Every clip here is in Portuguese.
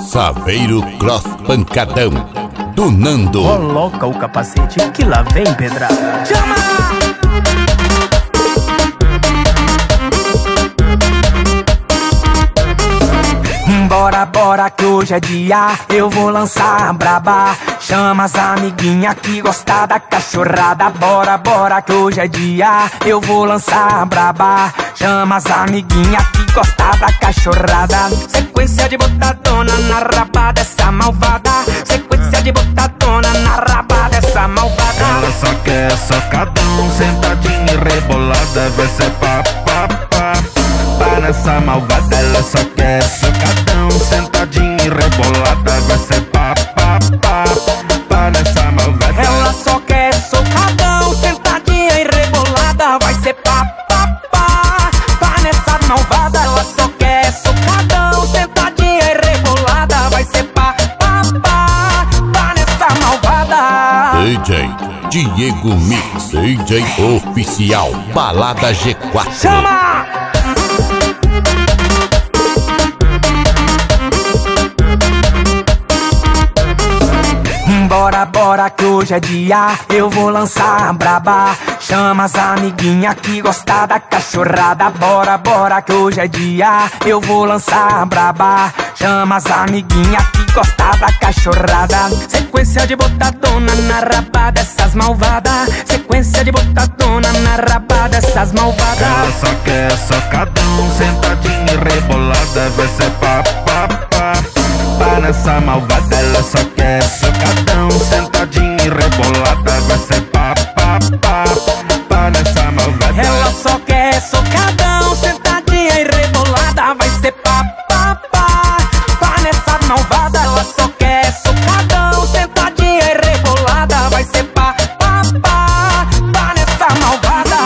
Saveiro Cross Pancadão do Nando. Coloca o capacete que lá vem pedrada. Chama! Bora, bora que hoje é dia, eu vou lançar a braba. Chama as amiguinha que gosta da cachorrada. Bora, bora que hoje é dia, eu vou lançar a braba. Chama as amiguinha que gosta da cachorrada. Sequência de botadona na raba dessa malvada. Sequência de botadona na raba dessa malvada. Ela só quer socadão, sentadinha e rebolada. Vai ser pá, pá, pá, pá nessa malvada. Ela só quer socadão, sentadinha e rebolada. Vai ser pá, pá, pá, pá nessa malvada. Ela só quer socadão, sentadinha e rebolada. Vai ser pá, pá, pá, pá nessa malvada. Ela só quer socadão, sentadinha e rebolada. Vai ser pá, pá, pá, pá nessa malvada. DJ Diego Mix, DJ oficial, Balada G4. Chama! Bora, bora que hoje é dia, eu vou lançar a braba. Chama as amiguinha que gosta da cachorrada. Bora, bora que hoje é dia, eu vou lançar a braba. Chama as amiguinha que gosta da cachorrada. Sequência de botadona na raba dessas malvadas. Sequência de botadona na raba dessas malvadas. Ela só quer socadão, sentadinha e rebolada. Vai ser pá, pá, pá, pá nessa malvada. Ela só quer socadão, sentadinha e rebolada. Vai ser pá, pá, pá, pá nessa malvada. Ela só quer socadão, sentadinha e rebolada. Vai ser pá, pá, pá, pá nessa malvada. Ela só quer socadão, sentadinha e rebolada. Vai ser pá, pá, pá, pá nessa malvada.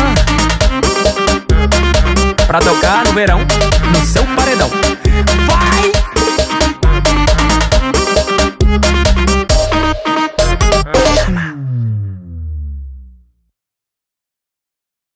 Pra tocar no verão, no seu paredão. Vai!